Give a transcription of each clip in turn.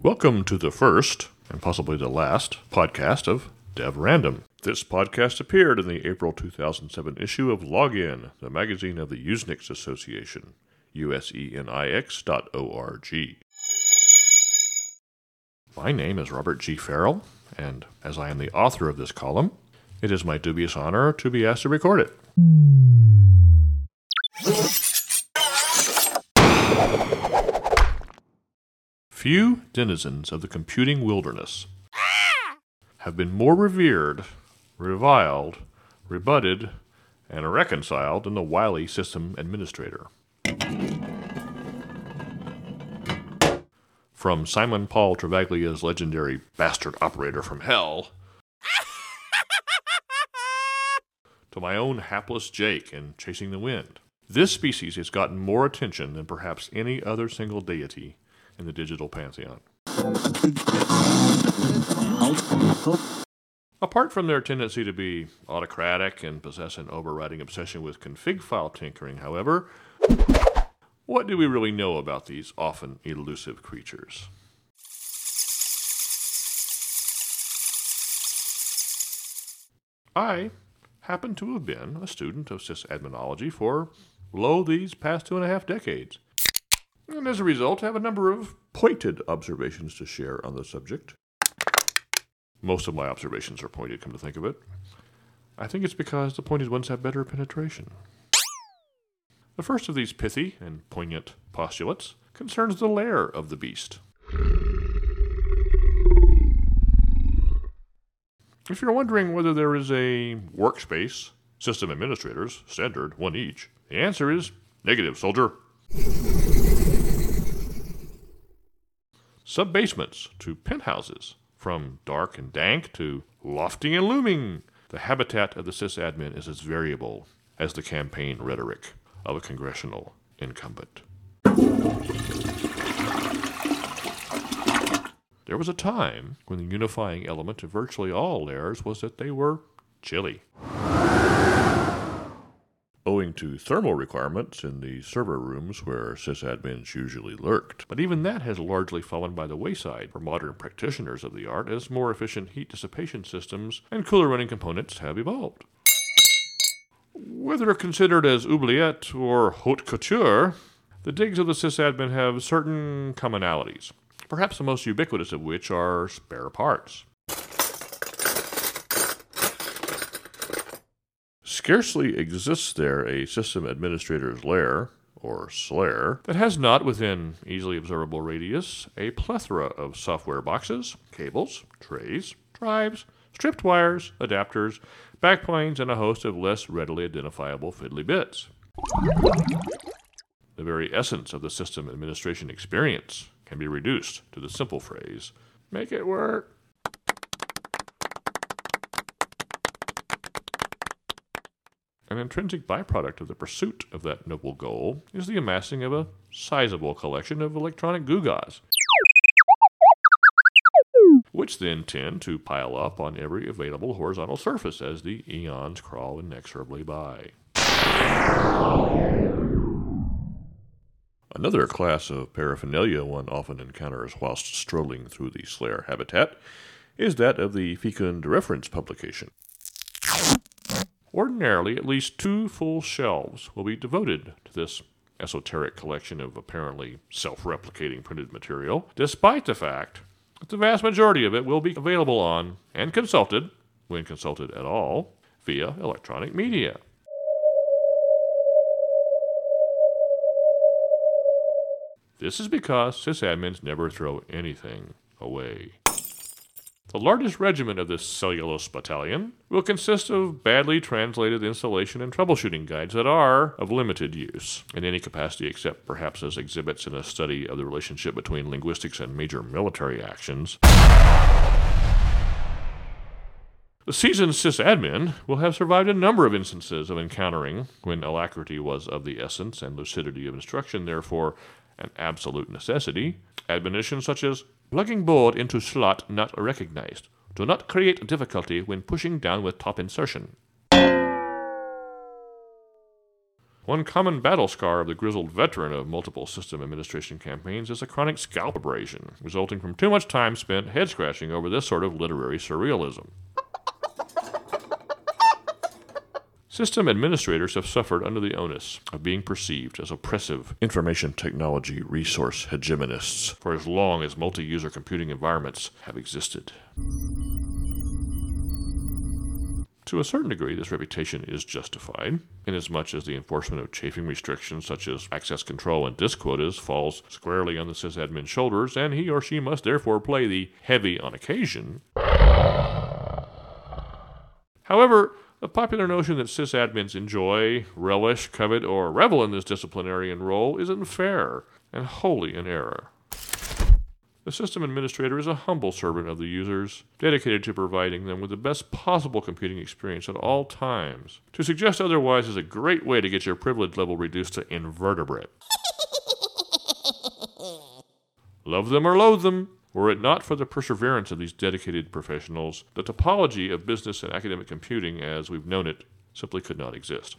Welcome to the first, and possibly the last, podcast of Dev Random. This podcast appeared in the April 2007 issue of Login, the magazine of the Usenix Association, usenix.org. My name is Robert G. Farrell, and as I am the author of this column, it is my dubious honor to be asked to record it. Few denizens of the computing wilderness have been more revered, reviled, rebutted, and reconciled than the wily system administrator. From Simon Paul Travaglia's legendary bastard operator from hell to my own hapless Jake in Chasing the Wind, this species has gotten more attention than perhaps any other single deity in the digital pantheon. Apart from their tendency to be autocratic and possess an overriding obsession with config file tinkering, however, what do we really know about these often elusive creatures? I happen to have been a student of sysadminology for, these past 2.5 decades. And as a result, I have a number of pointed observations to share on the subject. Most of my observations are pointed, come to think of it. I think it's because the pointed ones have better penetration. The first of these pithy and poignant postulates concerns the lair of the beast. If you're wondering whether there is a workspace, system administrators, standard, one each, the answer is negative, soldier. Sub-basements to penthouses, from dark and dank to lofty and looming. The habitat of the sysadmin is as variable as the campaign rhetoric of a congressional incumbent. There was a time when the unifying element of virtually all layers was that they were chilly. Owing to thermal requirements in the server rooms where sysadmins usually lurked. But even that has largely fallen by the wayside for modern practitioners of the art as more efficient heat dissipation systems and cooler running components have evolved. Whether considered as oubliette or haute couture, the digs of the sysadmin have certain commonalities, perhaps the most ubiquitous of which are spare parts. Scarcely exists there a system administrator's lair, or SLAIR, that has not, within easily observable radius, a plethora of software boxes, cables, trays, drives, stripped wires, adapters, backplanes, and a host of less readily identifiable fiddly bits. The very essence of the system administration experience can be reduced to the simple phrase, "Make it work." An intrinsic byproduct of the pursuit of that noble goal is the amassing of a sizable collection of electronic gewgaws, which then tend to pile up on every available horizontal surface as the eons crawl inexorably by. Another class of paraphernalia one often encounters whilst strolling through the SLAIR habitat is that of the fecund reference publication. Ordinarily, at least 2 full shelves will be devoted to this esoteric collection of apparently self-replicating printed material, despite the fact that the vast majority of it will be available on and consulted, when consulted at all, via electronic media. This is because sysadmins never throw anything away. The largest regiment of this cellulose battalion will consist of badly translated installation and troubleshooting guides that are of limited use in any capacity except perhaps as exhibits in a study of the relationship between linguistics and major military actions. The seasoned sysadmin will have survived a number of instances of encountering, when alacrity was of the essence and lucidity of instruction therefore an absolute necessity, admonitions such as plugging board into slot not recognized. Do not create difficulty when pushing down with top insertion. One common battle scar of the grizzled veteran of multiple system administration campaigns is a chronic scalp abrasion, resulting from too much time spent head-scratching over this sort of literary surrealism. System administrators have suffered under the onus of being perceived as oppressive information technology resource hegemonists for as long as multi-user computing environments have existed. To a certain degree, this reputation is justified, inasmuch as the enforcement of chafing restrictions such as access control and disk quotas falls squarely on the sysadmin's shoulders, and he or she must therefore play the heavy on occasion. However, the popular notion that sysadmins enjoy, relish, covet, or revel in this disciplinarian role is unfair and wholly in error. The system administrator is a humble servant of the users, dedicated to providing them with the best possible computing experience at all times. To suggest otherwise is a great way to get your privilege level reduced to invertebrate. Love them or loathe them. Were it not for the perseverance of these dedicated professionals, the topology of business and academic computing as we've known it simply could not exist.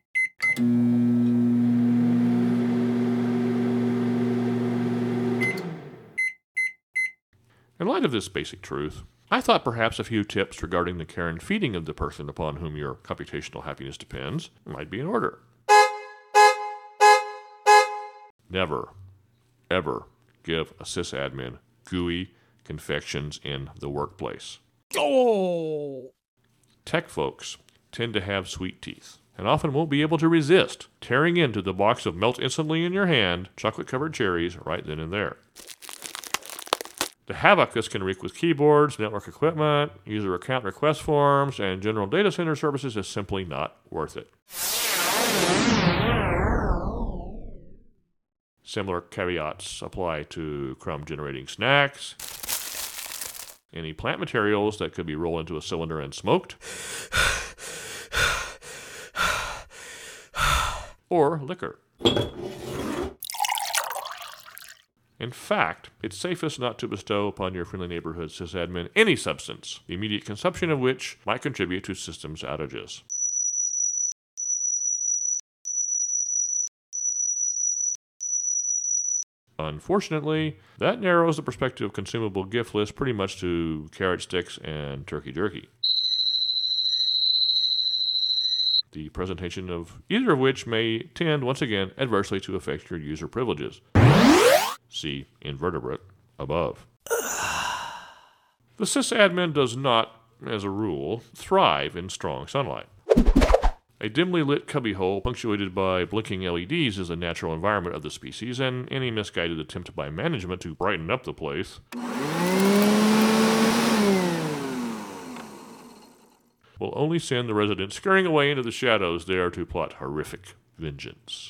In light of this basic truth, I thought perhaps a few tips regarding the care and feeding of the person upon whom your computational happiness depends might be in order. Never, ever give a sysadmin gooey confections in the workplace. Oh! Tech folks tend to have sweet teeth and often won't be able to resist tearing into the box of melt instantly in your hand chocolate-covered cherries right then and there. The havoc this can wreak with keyboards, network equipment, user account request forms, and general data center services is simply not worth it. Similar caveats apply to crumb-generating snacks, any plant materials that could be rolled into a cylinder and smoked, or liquor. In fact, it's safest not to bestow upon your friendly neighborhood sysadmin any substance, the immediate consumption of which might contribute to systems outages. Unfortunately, that narrows the prospective consumable gift list pretty much to carrot sticks and turkey jerky. The presentation of either of which may tend, once again, adversely to affect your user privileges. See invertebrate above. The sysadmin does not, as a rule, thrive in strong sunlight. A dimly lit cubbyhole punctuated by blinking LEDs is the natural environment of the species, and any misguided attempt by management to brighten up the place will only send the residents scurrying away into the shadows there to plot horrific vengeance.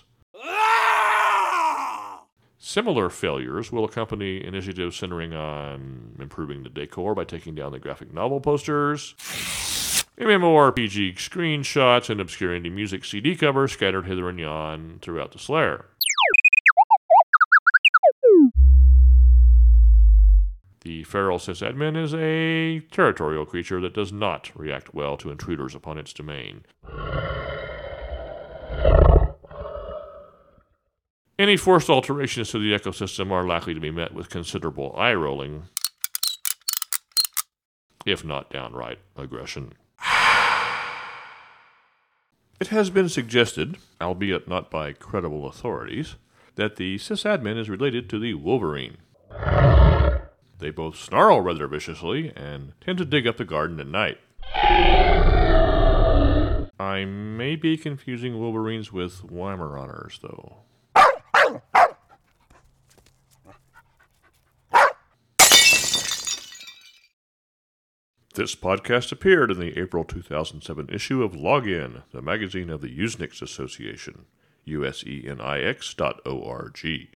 Similar failures will accompany initiatives centering on improving the decor by taking down the graphic novel posters, MMORPG screenshots, and obscure indie music CD covers scattered hither and yon throughout the Slayer. The feral sysadmin is a territorial creature that does not react well to intruders upon its domain. Any forced alterations to the ecosystem are likely to be met with considerable eye-rolling, if not downright aggression. It has been suggested, albeit not by credible authorities, that the sysadmin is related to the wolverine. They both snarl rather viciously and tend to dig up the garden at night. I may be confusing wolverines with Weimaraners, though. This podcast appeared in the April 2007 issue of Login, the magazine of the Usenix Association, usenix.org.